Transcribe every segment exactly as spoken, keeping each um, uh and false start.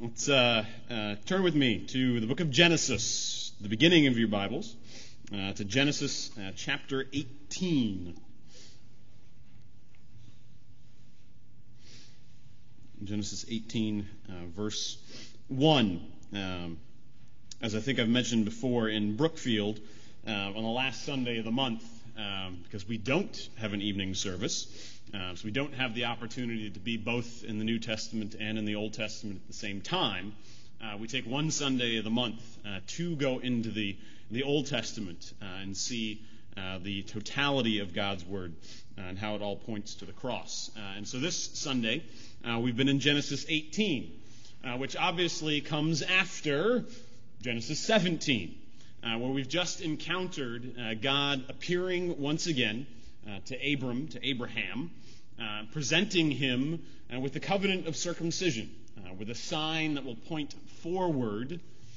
Let's uh, uh, turn with me to the book of Genesis, the beginning of your Bibles, uh, to Genesis uh, chapter eighteen. Genesis eighteen, uh, verse one. Um, as I think I've mentioned before, in Brookfield, uh, on the last Sunday of the month, um, because we don't have an evening service, Uh, so we don't have the opportunity to be both in the New Testament and in the Old Testament at the same time. Uh, we take one Sunday of the month uh, to go into the, the Old Testament uh, and see uh, the totality of God's Word uh, and how it all points to the cross. Uh, and so this Sunday, uh, we've been in Genesis eighteen, uh, which obviously comes after Genesis seventeen, uh, where we've just encountered uh, God appearing once again uh, to Abram, to Abraham, Uh, presenting him uh, with the covenant of circumcision, uh, with a sign that will point forward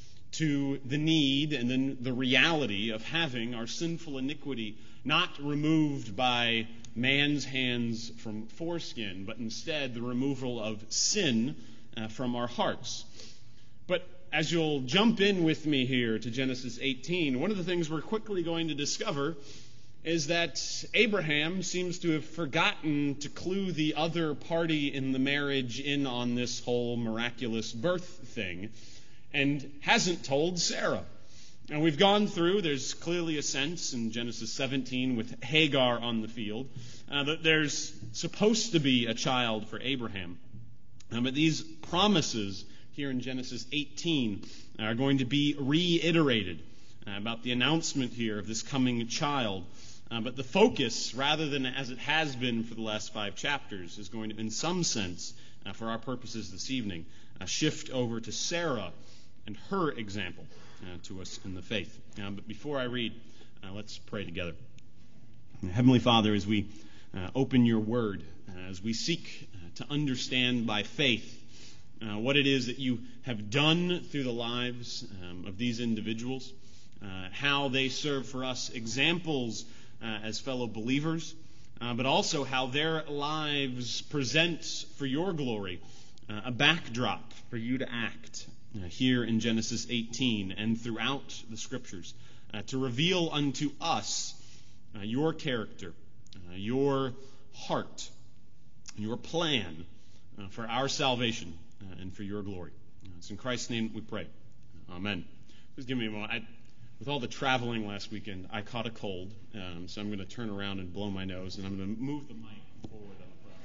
to the need and then the reality of having our sinful iniquity not removed by man's hands from foreskin, but instead the removal of sin uh, from our hearts. But as you'll jump in with me here to Genesis eighteen, one of the things we're quickly going to discover is that Abraham seems to have forgotten to clue the other party in the marriage in on this whole miraculous birth thing, and hasn't told Sarah. And we've gone through, there's clearly a sense in Genesis seventeen with Hagar on the field, uh, that there's supposed to be a child for Abraham. Uh, but these promises here in Genesis eighteen are going to be reiterated uh, about the announcement here of this coming child. Uh, but the focus, rather than as it has been for the last five chapters, is going to, in some sense, uh, for our purposes this evening, uh, shift over to Sarah and her example uh, to us in the faith. Uh, but before I read, uh, let's pray together. Heavenly Father, as we uh, open your word, uh, as we seek uh, to understand by faith uh, what it is that you have done through the lives um, of these individuals, uh, how they serve for us examples Uh, as fellow believers, uh, but also how their lives present for your glory uh, a backdrop for you to act uh, here in Genesis eighteen and throughout the Scriptures uh, to reveal unto us uh, your character, uh, your heart, your plan uh, for our salvation uh, and for your glory. Uh, it's in Christ's name we pray. Amen. Please give me a moment. I, With all the traveling last weekend, I caught a cold, um, so I'm going to turn around and blow my nose, and I'm going to move the mic forward on the front.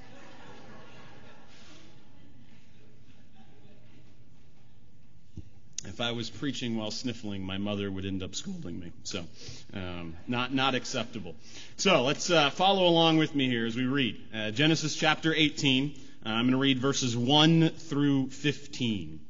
If I was preaching while sniffling, my mother would end up scolding me, so um, not not acceptable. So let's uh, follow along with me here as we read uh, Genesis chapter eighteen. Uh, I'm going to read verses one through fifteen.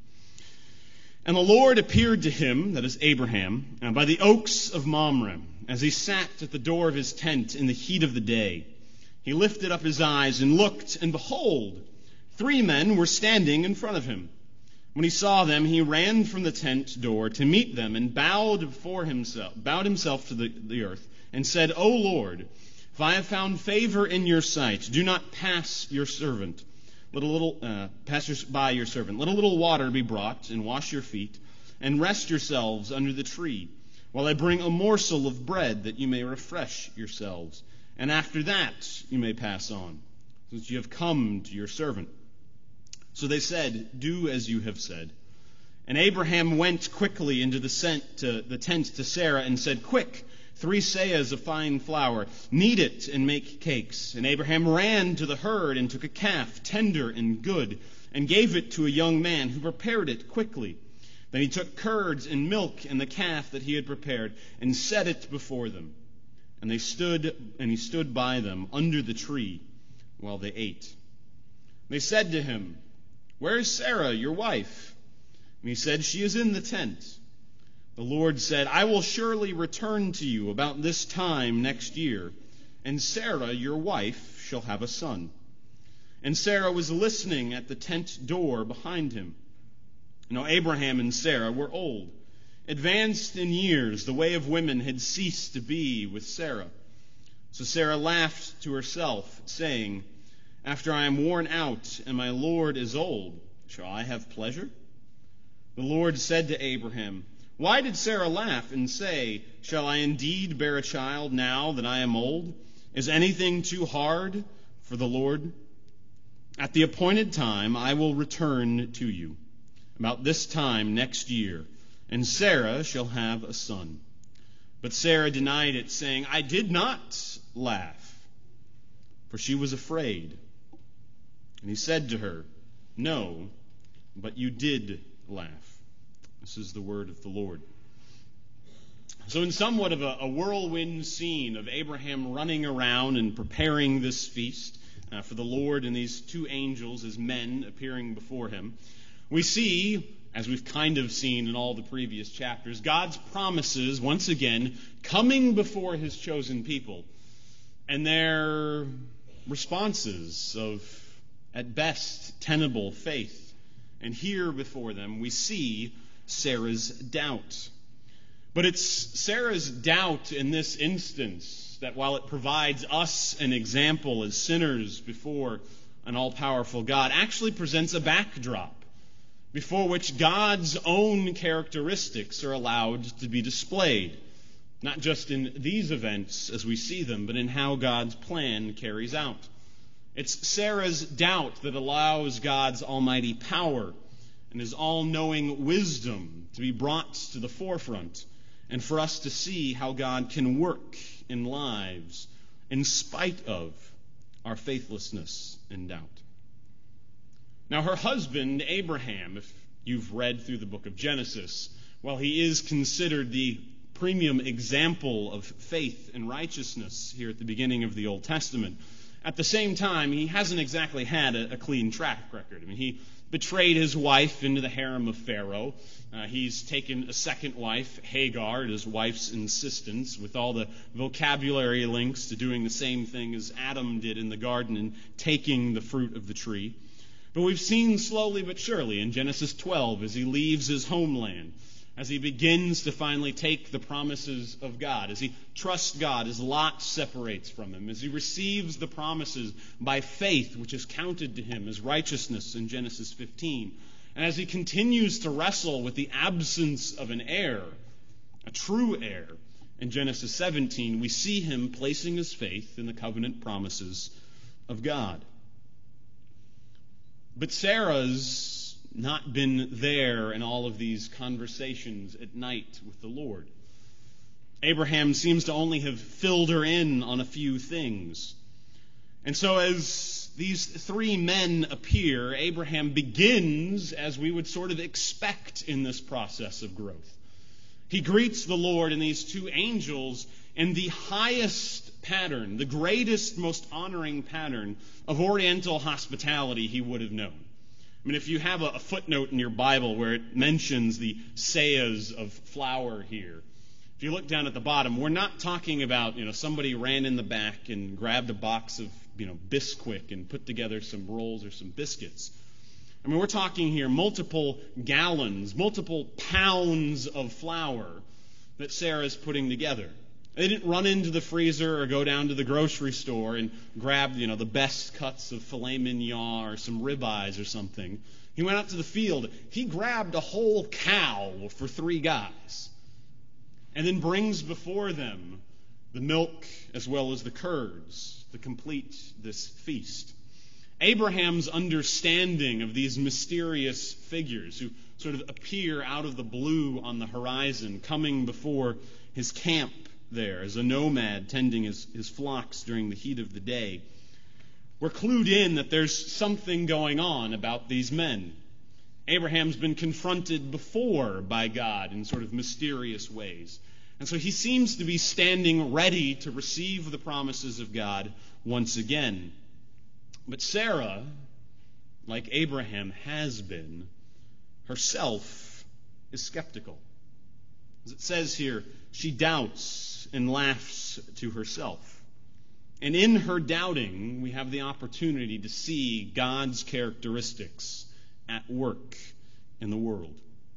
And the Lord appeared to him, that is Abraham, uh, by the oaks of Mamre, as he sat at the door of his tent in the heat of the day. He lifted up his eyes and looked, and behold, three men were standing in front of him. When he saw them, he ran from the tent door to meet them, and bowed before himself, bowed himself to the, the earth, and said, O Lord, if I have found favor in your sight, do not pass your servant. Let a little, uh, pass by your servant. Let a little water be brought, and wash your feet, and rest yourselves under the tree, while I bring a morsel of bread, that you may refresh yourselves. And after that you may pass on, since you have come to your servant. So they said, Do as you have said. And Abraham went quickly into the, sent to, the tent to Sarah, and said, Quick, three seahs of fine flour, knead it and make cakes. And Abraham ran to the herd and took a calf, tender and good, and gave it to a young man who prepared it quickly. Then he took curds and milk and the calf that he had prepared, and set it before them. And they stood, and he stood by them under the tree while they ate. They said to him, Where is Sarah, your wife? And he said, She is in the tent. The Lord said, I will surely return to you about this time next year, and Sarah, your wife, shall have a son. And Sarah was listening at the tent door behind him. Now Abraham and Sarah were old, advanced in years. The way of women had ceased to be with Sarah. So Sarah laughed to herself, saying, After I am worn out and my Lord is old, shall I have pleasure? The Lord said to Abraham, "Why did Sarah laugh and say, 'Shall I indeed bear a child now that I am old? Is anything too hard for the Lord?' At the appointed time I will return to you, about this time next year, and Sarah shall have a son." But Sarah denied it, saying, "I did not laugh," for she was afraid. And he said to her, "No, but you did laugh." This is the word of the Lord. So in somewhat of a, a whirlwind scene of Abraham running around and preparing this feast uh, for the Lord and these two angels as men appearing before him, we see, as we've kind of seen in all the previous chapters, God's promises once again coming before his chosen people and their responses of, at best, tenable faith. And here before them we see Sarah's doubt. But it's Sarah's doubt in this instance that, while it provides us an example as sinners before an all-powerful God, actually presents a backdrop before which God's own characteristics are allowed to be displayed, not just in these events as we see them, but in how God's plan carries out. It's Sarah's doubt that allows God's almighty power and his all-knowing wisdom to be brought to the forefront, and for us to see how God can work in lives in spite of our faithlessness and doubt. Now, her husband, Abraham, if you've read through the book of Genesis, while he is considered the premium example of faith and righteousness here at the beginning of the Old Testament, at the same time, he hasn't exactly had a, a clean track record. I mean, he betrayed his wife into the harem of Pharaoh. Uh, he's taken a second wife, Hagar, at his wife's insistence, with all the vocabulary links to doing the same thing as Adam did in the garden and taking the fruit of the tree. But we've seen slowly but surely in Genesis twelve, as he leaves his homeland, as he begins to finally take the promises of God, as he trusts God, as Lot separates from him, as he receives the promises by faith, which is counted to him as righteousness in Genesis fifteen, and as he continues to wrestle with the absence of an heir, a true heir, in Genesis seventeen, we see him placing his faith in the covenant promises of God. But Sarah's not been there in all of these conversations at night with the Lord. Abraham seems to only have filled her in on a few things. And so as these three men appear, Abraham begins as we would sort of expect in this process of growth. He greets the Lord and these two angels in the highest pattern, the greatest, most honoring pattern of Oriental hospitality he would have known. I mean, if you have a, a footnote in your Bible where it mentions the sayas of flour here, if you look down at the bottom, we're not talking about, you know, somebody ran in the back and grabbed a box of, you know, Bisquick and put together some rolls or some biscuits. I mean, we're talking here multiple gallons, multiple pounds of flour that Sarah's putting together. They didn't run into the freezer or go down to the grocery store and grab, you know, the best cuts of filet mignon or some ribeyes or something. He went out to the field. He grabbed a whole cow for three guys and then brings before them the milk as well as the curds to complete this feast. Abraham's understanding of these mysterious figures who sort of appear out of the blue on the horizon, coming before his camp there as a nomad tending his, his flocks during the heat of the day, we're clued in that there's something going on about these men. Abraham's been confronted before by God in sort of mysterious ways. And so he seems to be standing ready to receive the promises of God once again. But Sarah, like Abraham has been, herself is skeptical. As it says here, she doubts and laughs to herself. And in her doubting, we have the opportunity to see God's characteristics at work in the world.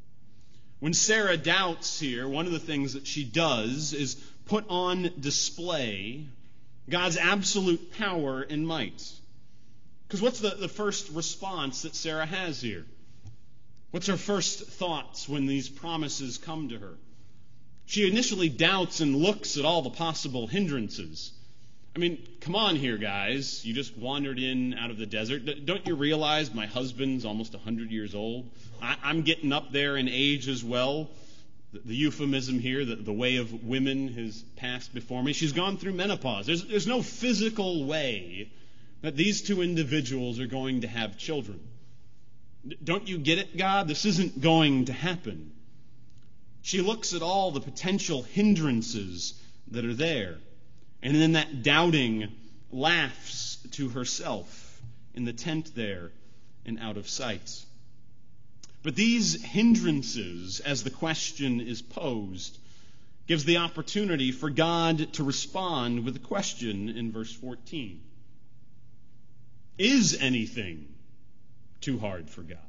When Sarah doubts here, one of the things that she does is put on display God's absolute power and might. Because what's the, the first response that Sarah has here? What's her first thoughts when these promises come to her? She initially doubts and looks at all the possible hindrances. I mean, come on here, guys. You just wandered in out of the desert. D- don't you realize my husband's almost one hundred years old? I- I'm getting up there in age as well. The, the euphemism here, the, the way of women has passed before me. She's gone through menopause. There's, there's no physical way that these two individuals are going to have children. D- don't you get it, God? This isn't going to happen. She looks at all the potential hindrances that are there. And in that doubting, laughs to herself in the tent there and out of sight. But these hindrances, as the question is posed, gives the opportunity for God to respond with a question in verse fourteen. Is anything too hard for God?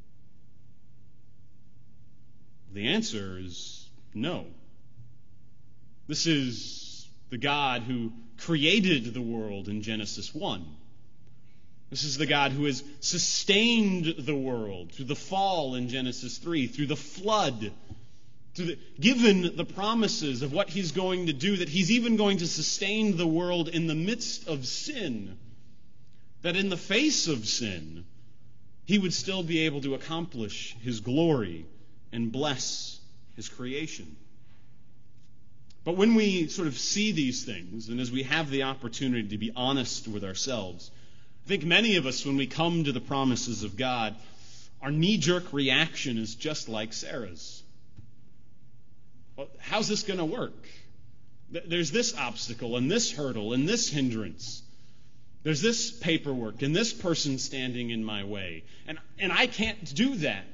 The answer is no. This is the God who created the world in Genesis one. This is the God who has sustained the world through the fall in Genesis three, through the flood, through the, given the promises of what he's going to do, that he's even going to sustain the world in the midst of sin, that in the face of sin, he would still be able to accomplish his glory and bless his creation. But when we sort of see these things, and as we have the opportunity to be honest with ourselves, I think many of us, when we come to the promises of God, our knee-jerk reaction is just like Sarah's. Well, how's this going to work? There's this obstacle, and this hurdle, and this hindrance. There's this paperwork, and this person standing in my way. And, and I can't do that.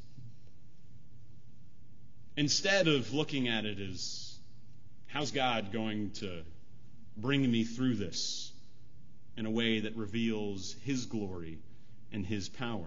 Instead of looking at it as, how's God going to bring me through this in a way that reveals his glory and his power?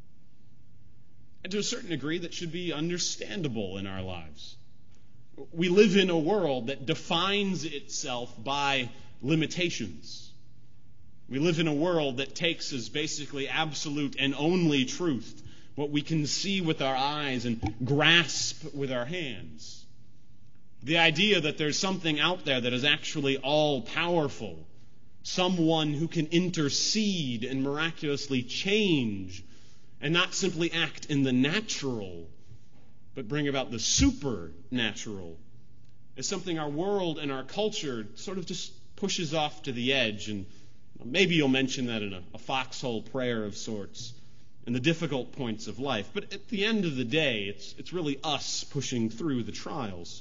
And to a certain degree, that should be understandable in our lives. We live in a world that defines itself by limitations. We live in a world that takes as basically absolute and only truth what we can see with our eyes and grasp with our hands. The idea that there's something out there that is actually all-powerful, someone who can intercede and miraculously change and not simply act in the natural, but bring about the supernatural, is something our world and our culture sort of just pushes off to the edge. And maybe you'll mention that in a, a foxhole prayer of sorts in the difficult points of life. But at the end of the day, it's, it's really us pushing through the trials.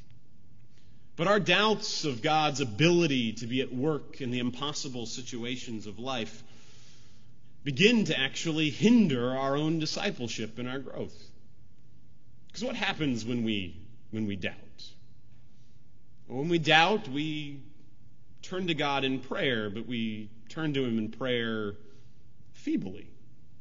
But our doubts of God's ability to be at work in the impossible situations of life begin to actually hinder our own discipleship and our growth. Because what happens when we when we doubt? When we doubt, we turn to God in prayer, but we turn to him in prayer feebly.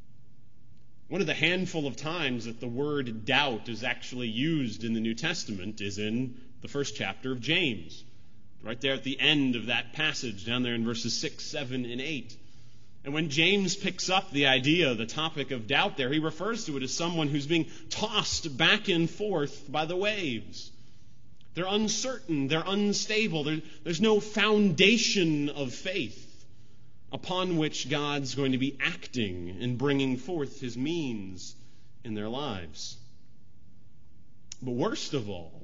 One of the handful of times that the word doubt is actually used in the New Testament is in the first chapter of James, right there at the end of that passage, down there in verses six, seven, and eight. And when James picks up the idea, the topic of doubt there, he refers to it as someone who's being tossed back and forth by the waves. They're uncertain, they're unstable, there, there's no foundation of faith upon which God's going to be acting and bringing forth his means in their lives. But worst of all,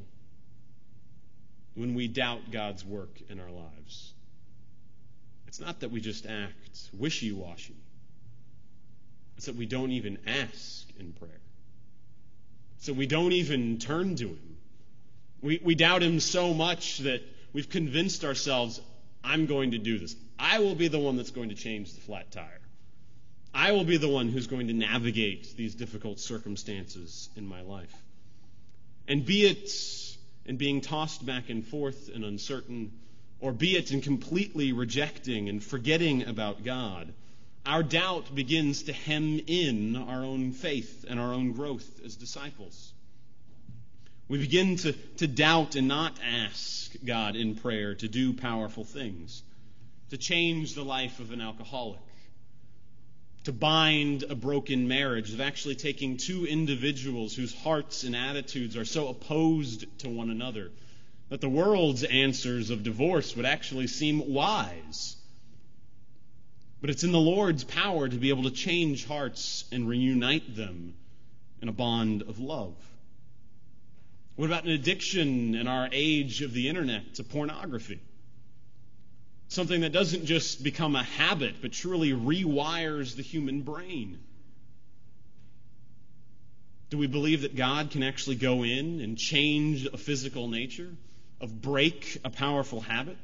when we doubt God's work in our lives, it's not that we just act wishy-washy. It's that we don't even ask in prayer. It's that we don't even turn to him. We, we doubt him so much that we've convinced ourselves, I'm going to do this. I will be the one that's going to change the flat tire. I will be the one who's going to navigate these difficult circumstances in my life. And be it in being tossed back and forth and uncertain, or be it in completely rejecting and forgetting about God, our doubt begins to hem in our own faith and our own growth as disciples. We begin to, to doubt and not ask God in prayer to do powerful things, to change the life of an alcoholic, to bind a broken marriage, of actually taking two individuals whose hearts and attitudes are so opposed to one another that the world's answers of divorce would actually seem wise. But it's in the Lord's power to be able to change hearts and reunite them in a bond of love. What about an addiction in our age of the internet to pornography? Something that doesn't just become a habit, but truly rewires the human brain. Do we believe that God can actually go in and change a physical nature, of break a powerful habit?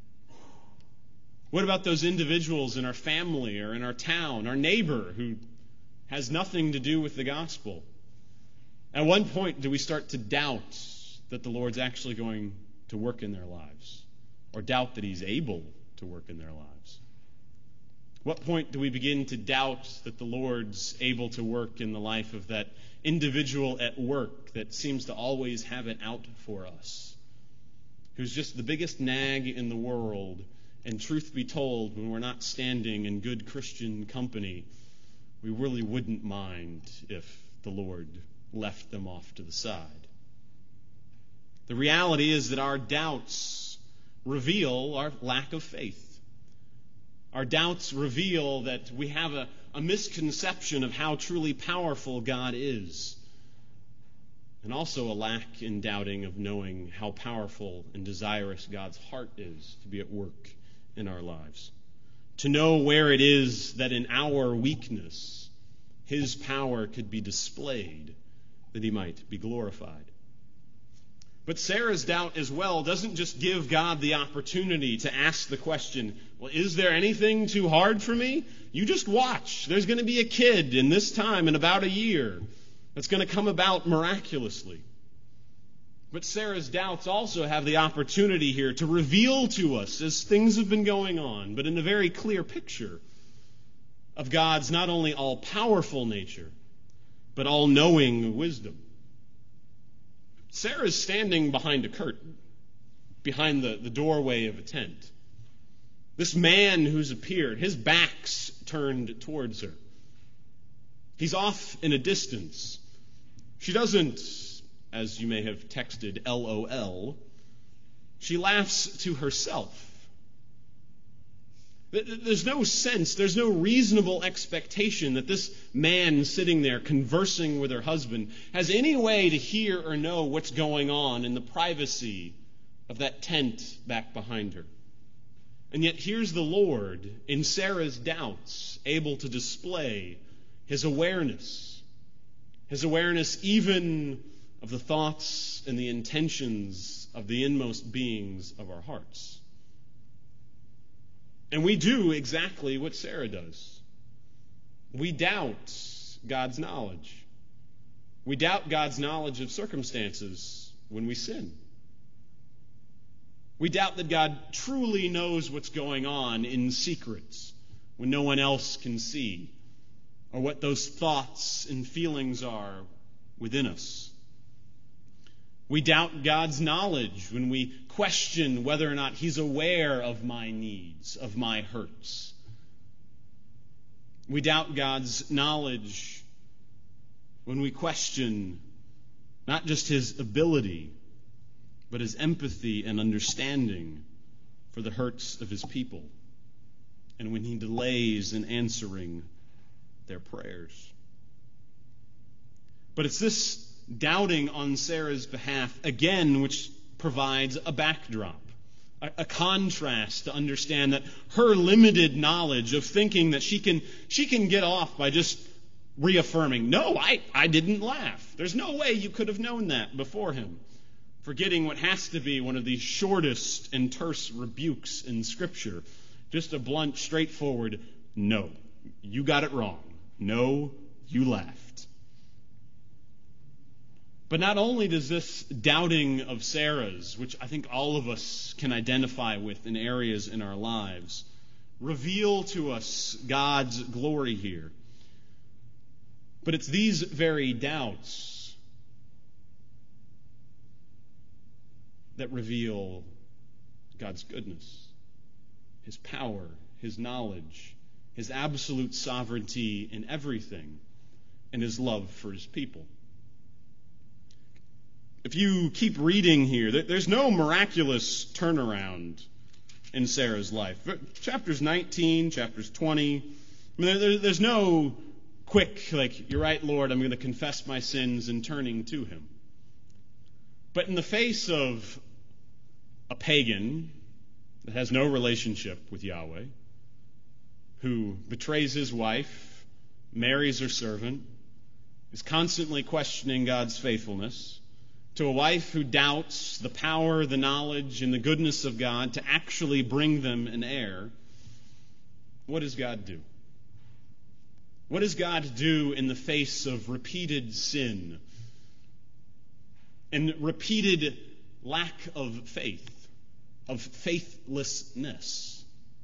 What about those individuals in our family or in our town, our neighbor who has nothing to do with the gospel? At one point, do we start to doubt that the Lord's actually going to work in their lives, or doubt that He's able to work in their lives? What point do we begin to doubt that the Lord's able to work in the life of that individual at work that seems to always have it out for us, who's just the biggest nag in the world, and truth be told, when we're not standing in good Christian company, we really wouldn't mind if the Lord left them off to the side? The reality is that our doubts reveal our lack of faith. Our doubts reveal that we have a, a misconception of how truly powerful God is, and also a lack in doubting of knowing how powerful and desirous God's heart is to be at work in our lives. To know where it is that in our weakness His power could be displayed, that He might be glorified. But Sarah's doubt as well doesn't just give God the opportunity to ask the question, well, is there anything too hard for me? You just watch. There's going to be a kid in this time, in about a year, that's going to come about miraculously. But Sarah's doubts also have the opportunity here to reveal to us, as things have been going on, but in a very clear picture of God's not only all-powerful nature, but all-knowing wisdom. Sarah's standing behind a curtain, behind the, the doorway of a tent. This man who's appeared, his back's turned towards her. He's off in a distance. She doesn't, as you may have texted, L O L. She laughs to herself. There's no sense, there's no reasonable expectation that this man sitting there conversing with her husband has any way to hear or know what's going on in the privacy of that tent back behind her. And yet here's the Lord, in Sarah's doubts, able to display His awareness. His awareness even of the thoughts and the intentions of the inmost beings of our hearts. And we do exactly what Sarah does. We doubt God's knowledge. We doubt God's knowledge of circumstances when we sin. We doubt that God truly knows what's going on in secrets when no one else can see, or what those thoughts and feelings are within us. We doubt God's knowledge when we question whether or not He's aware of my needs, of my hurts. We doubt God's knowledge when we question not just His ability, but His empathy and understanding for the hurts of His people, and when He delays in answering their prayers. But it's this doubting on Sarah's behalf, again, which provides a backdrop, a, a contrast to understand that her limited knowledge of thinking that she can she can get off by just reaffirming, no, I, I didn't laugh. There's no way you could have known that before him. Forgetting what has to be one of the shortest and terse rebukes in Scripture. Just a blunt, straightforward, no, you got it wrong. No, you laughed. But not only does this doubting of Sarah's, which I think all of us can identify with in areas in our lives, reveal to us God's glory here, but it's these very doubts that reveal God's goodness, His power, His knowledge, his absolute sovereignty in everything, and his love for his people. If you keep reading here, there's no miraculous turnaround in Sarah's life. Chapters nineteen, chapters twenty, I mean, there's no quick, like, you're right, Lord, I'm going to confess my sins and turning to him. But in the face of a pagan that has no relationship with Yahweh, who betrays his wife, marries her servant, is constantly questioning God's faithfulness, to a wife who doubts the power, the knowledge, and the goodness of God to actually bring them an heir, what does God do? What does God do in the face of repeated sin and repeated lack of faith, of faithlessness?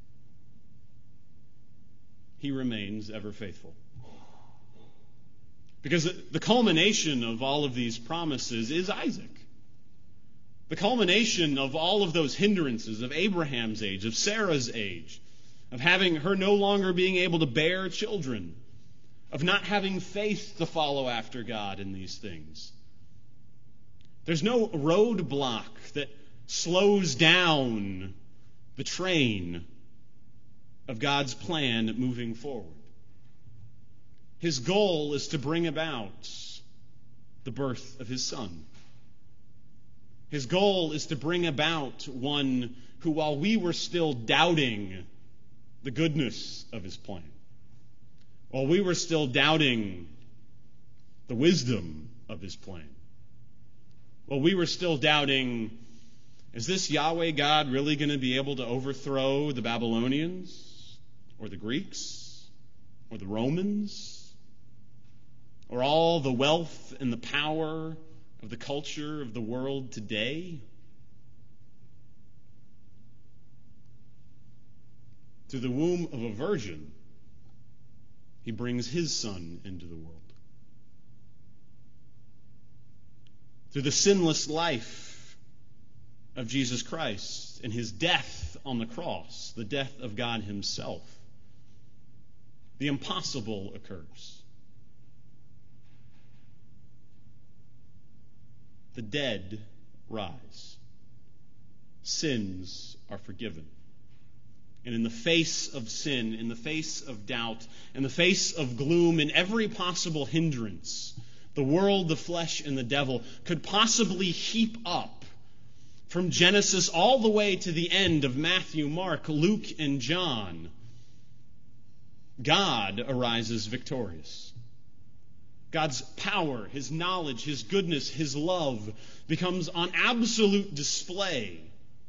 He remains ever faithful. Because the culmination of all of these promises is Isaac. The culmination of all of those hindrances of Abraham's age, of Sarah's age, of having her no longer being able to bear children, of not having faith to follow after God in these things. There's no roadblock that slows down the train of God's plan moving forward. His goal is to bring about the birth of his son. His goal is to bring about one who, while we were still doubting the goodness of his plan, while we were still doubting the wisdom of his plan, while we were still doubting, is this Yahweh God really going to be able to overthrow the Babylonians or the Greeks or the Romans or all the wealth and the power of the culture of the world today? Through the womb of a virgin, he brings his son into the world. Through the sinless life of Jesus Christ and his death on the cross, the death of God himself, the impossible occurs. The dead rise. Sins are forgiven. And in the face of sin, in the face of doubt, in the face of gloom, in every possible hindrance, the world, the flesh, and the devil could possibly heap up from Genesis all the way to the end of Matthew, Mark, Luke, and John. God arises victorious. God's power, his knowledge, his goodness, his love becomes on absolute display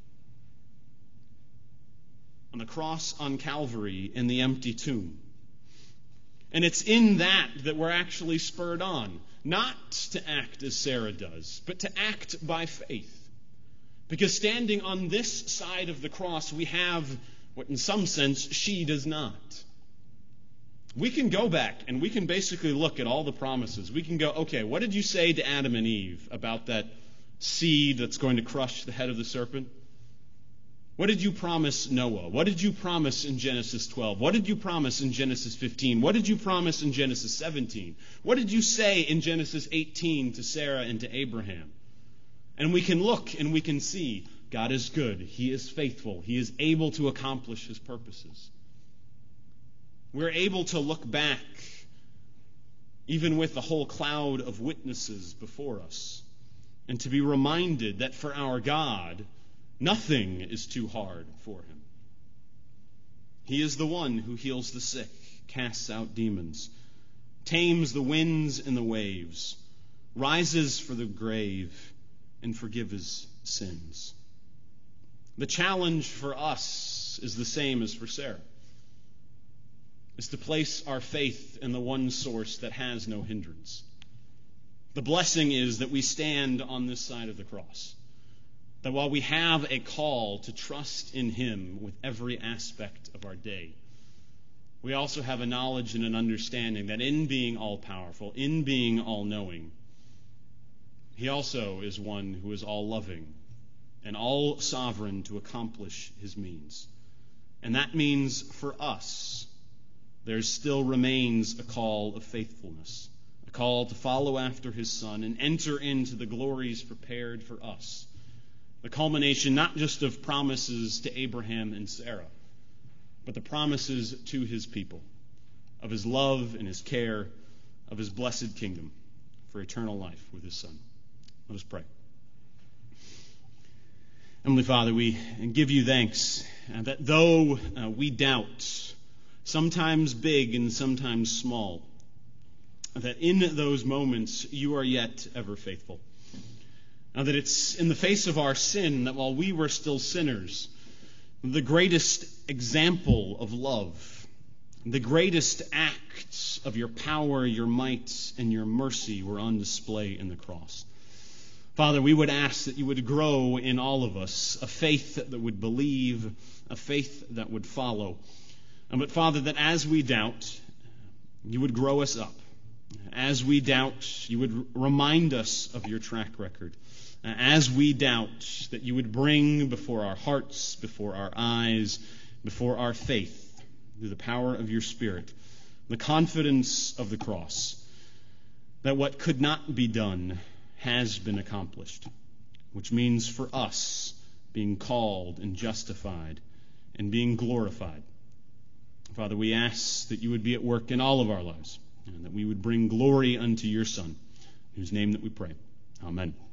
on the cross on Calvary in the empty tomb. And it's in that that we're actually spurred on, not to act as Sarah does, but to act by faith. Because standing on this side of the cross, we have what in some sense she does not. We can go back and we can basically look at all the promises. We can go, okay, what did you say to Adam and Eve about that seed that's going to crush the head of the serpent? What did you promise Noah? What did you promise in Genesis twelve? What did you promise in Genesis fifteen? What did you promise in Genesis seventeen? What did you say in Genesis eighteen to Sarah and to Abraham? And we can look and we can see God is good. He is faithful. He is able to accomplish his purposes. We're able to look back, even with the whole cloud of witnesses before us, and to be reminded that for our God, nothing is too hard for him. He is the one who heals the sick, casts out demons, tames the winds and the waves, rises from the grave, and forgives sins. The challenge for us is the same as for Sarah. Is to place our faith in the one source that has no hindrance. The blessing is that we stand on this side of the cross. That while we have a call to trust in him with every aspect of our day, we also have a knowledge and an understanding that in being all-powerful, in being all-knowing, he also is one who is all-loving and all-sovereign to accomplish his means. And that means for us there still remains a call of faithfulness, a call to follow after his Son and enter into the glories prepared for us. The culmination not just of promises to Abraham and Sarah, but the promises to his people, of his love and his care, of his blessed kingdom for eternal life with his Son. Let us pray. Heavenly Father, we give you thanks uh, that though uh, we doubt, sometimes big and sometimes small, that in those moments you are yet ever faithful. Now that it's in the face of our sin that while we were still sinners, the greatest example of love, the greatest acts of your power, your might, and your mercy were on display in the cross. Father, we would ask that you would grow in all of us a faith that would believe, a faith that would follow. But Father, that as we doubt, you would grow us up. As we doubt, you would remind us of your track record. As we doubt, that you would bring before our hearts, before our eyes, before our faith, through the power of your Spirit, the confidence of the cross, that what could not be done has been accomplished, which means for us being called and justified and being glorified. Father, we ask that you would be at work in all of our lives and that we would bring glory unto your Son, in whose name that we pray. Amen.